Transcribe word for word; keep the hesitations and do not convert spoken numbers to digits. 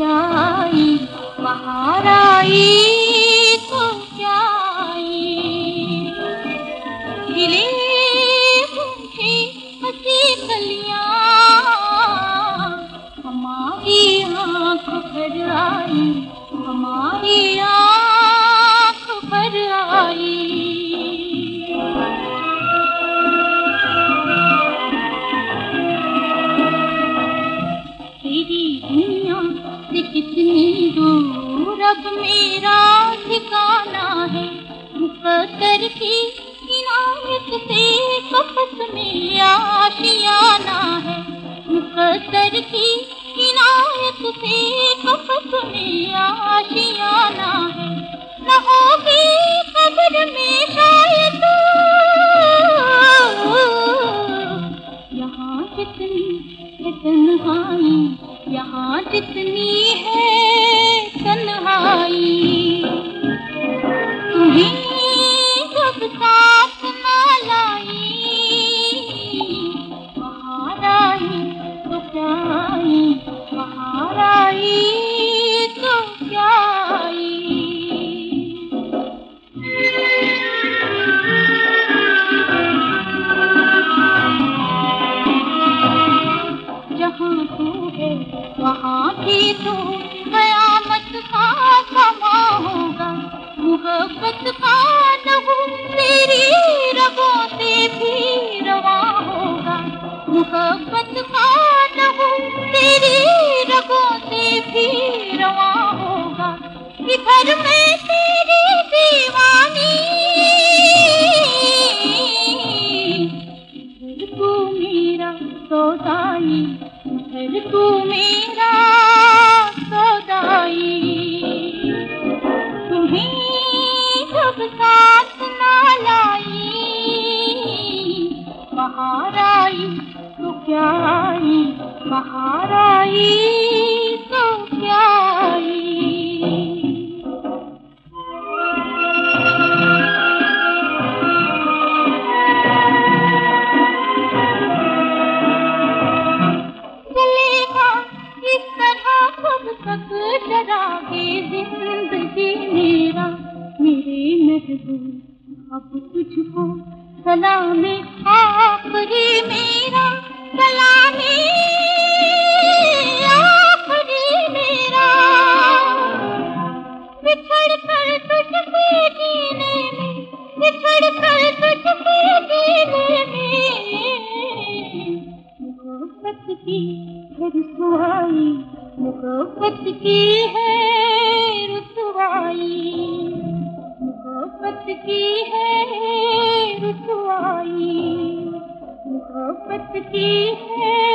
क्या आई बहार आई तो क्या आई। खिले पूछे हंसी कलियां हमारी आँख भर आई हमारी आँख भर आई। तेरी दुनिया से कितनी दूर अब मेरा ठिकाना है। मुकद्दर की इनायत से कपस में आशियाना है। मुकद्दर की इनायत से कपस में आशियाना है। न होगी कब्र में शायद यहाँ जितनी है तन्हाई यहाँ जितनी है तन्हाई। तुम्हें जब साथ ना लाई बहार आई तो क्या आई बहार आई तो क्या आई। जहाँ तू है वहाँ भी तो कयामत का समा होगा। मोहब्बत का लहू तेरी रगों से भी रवा होगा। मोहब्बत का लहू तेरी रगों से भी रवा होगा। इधर मैं तेरी दीवानी इधर तू मेरा सौदाई इधर तू मेरा सौदाई। तुम्हें जब साथ ना लाई बहार आई तो क्या आई बहार आई तो क्या आई। इस तरह कब तक डरागे जिंदगी मेरा मेरे महबूब अब तुझको सलामे आखिरी मेरा सलामे आखिरी मेरा। बिछड़ कर तुझसे जीने में बिछड़ कर तुझसे जीने में मोहब्बत की है रुसवाई मोहब्बत की है रुसवाई मोहब्बत की है रुसवाई मोहब्बत की है